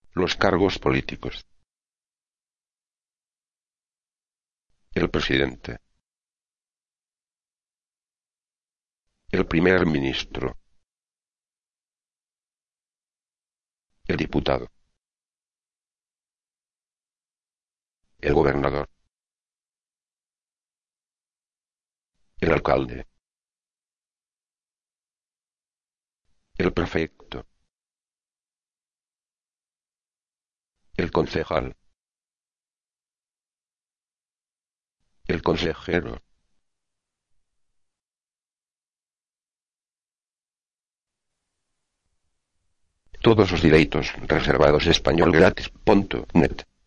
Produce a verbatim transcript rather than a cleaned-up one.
Los cargos políticos. El presidente. El primer ministro. El diputado. El gobernador. El alcalde. El prefecto. El concejal. El consejero. Todos os direitos reservados español gratis punto net.